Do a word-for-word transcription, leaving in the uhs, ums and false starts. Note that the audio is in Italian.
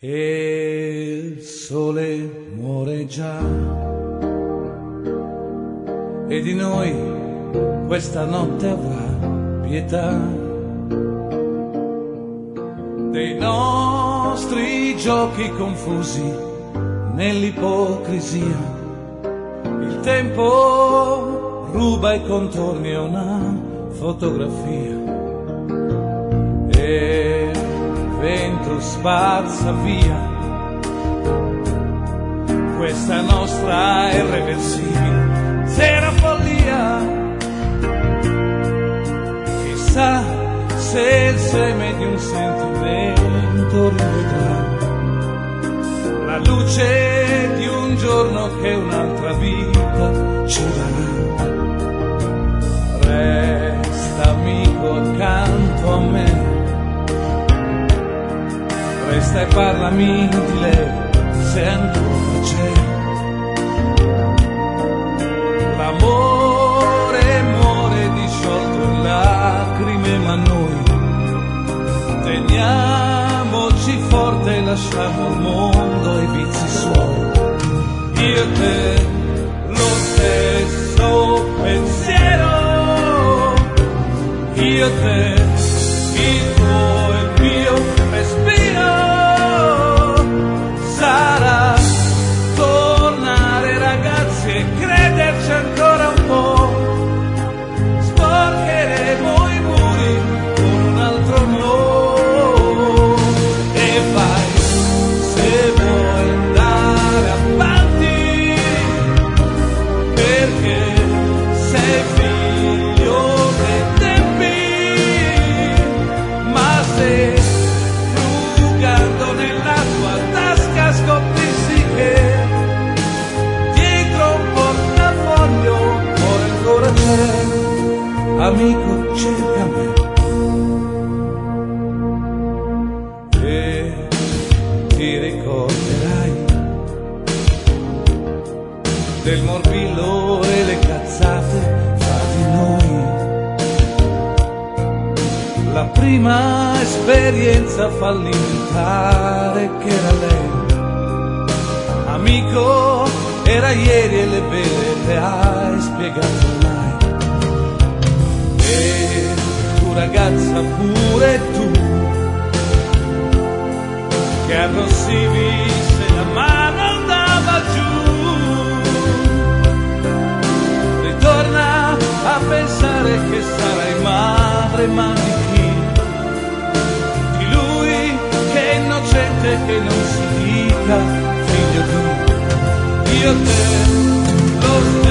E il sole muore già, e di noi questa notte avrà pietà, dei nostri giochi confusi nell'ipocrisia. Il tempo ruba i contorni a una fotografia, e il vento spazza via questa nostra irreversibile zera follia. Chissà se il seme di un sentimento rivedrà la luce di un giorno che un'altra vita ci darà. Resta amico accanto a me, resta e parlami di lei se ancora c'è. L'amore muore disciolto in lacrime, ma noi teniamoci forte e lasciamo al mondo i vizi suoi. Io e te lo stesso pensiero, io e te il tuo e il mio respiro. Sarà tornare ragazzi e crederci ancora un po'. Sporcheremo i muri con un altro no. E vai se vuoi andare avanti, perché sei figlio dei tempi. Ma se frugando nella tua tasca scoprissi che dietro un portafoglio ora ancora c'è, amico cerca me. E ti ricorderai del morbillo e le cazzate fra di noi, la prima esperienza fallimentare che era lei. Amico, era ieri e le vele le hai spiegato mai. E tu ragazza pure tu, che arrossivi se la mano andava giù. Ritorna a pensare che sarai madre, ma di chi? Di lui che è innocente, che non si dica figlio di. Io te lo stesso